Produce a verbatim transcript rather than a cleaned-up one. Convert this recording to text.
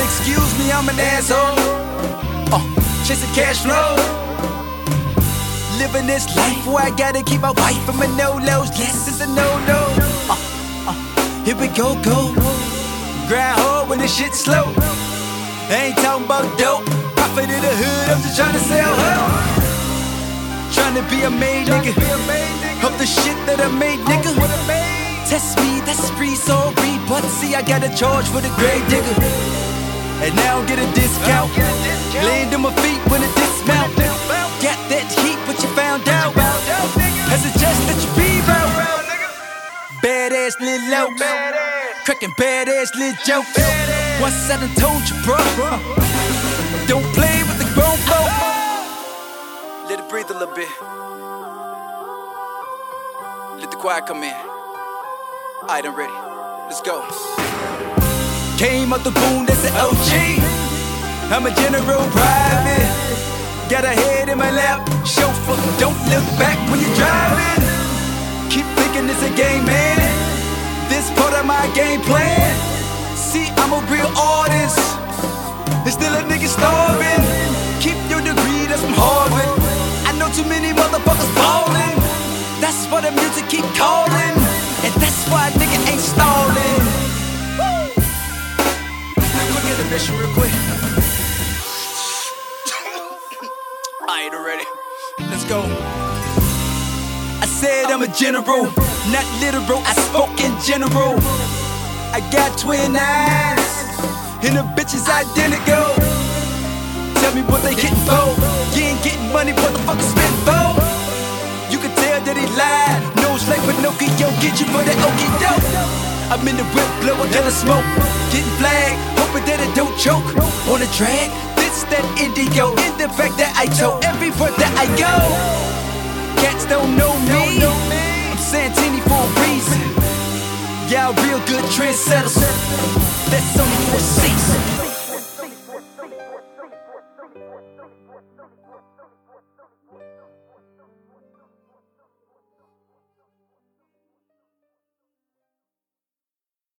excuse me, I'm an asshole. Uh, chasing cash flow. Living this life where I gotta keep my wife from my no-lows. Yes, it's a no-no. Uh, uh, here we go, go. Grind hard when this shit slow. I ain't talking about dope. Profit in the hood, I'm just tryna sell hoes. Tryna be a maid nigga. Hope the shit that I made, nigga. Test me, that's free, sorry. But see, I got a charge for the grave digger. And now I get a discount. Land on my feet when it dismount. Got that heat, what you found out. I suggest that you reroute. Badass little low. Cracking badass little jokes. Once I done told you, bro, don't play with the grown folk. Let it breathe a little bit. Let the choir come in. Alright, I'm ready. Let's go. Came out the boom, that's an O G. I'm a general private. Got a head in my lap. Chauffeur, don't look back when you're driving. Keep thinking it's a game, man. This part of my game plan. See, I'm a real artist. There's still a nigga starving. Keep your degree, that's from Harvard. I know too many motherfuckers ballin'. That's why the music keep calling. And that's why a nigga ain't stalling. Quick intermission real quick. I ain't ready. Let's go. I said I'm a general, not literal, I spoke in general. I got twin eyes, and the bitch is identical. Tell me what they getting for. You ain't getting money, what the fuck is spent for? You can tell that he lied. Nose like Pinocchio, get you for that okie doke. I'm in the whip, blowing hella smoke. Getting flagged, hoping that it don't choke. On the track, this that indigo. In the fact that I told everywhere that I go. Cats don't know me. I'm Santini for a reason. Y'all real good trendsetters. That's only for a season.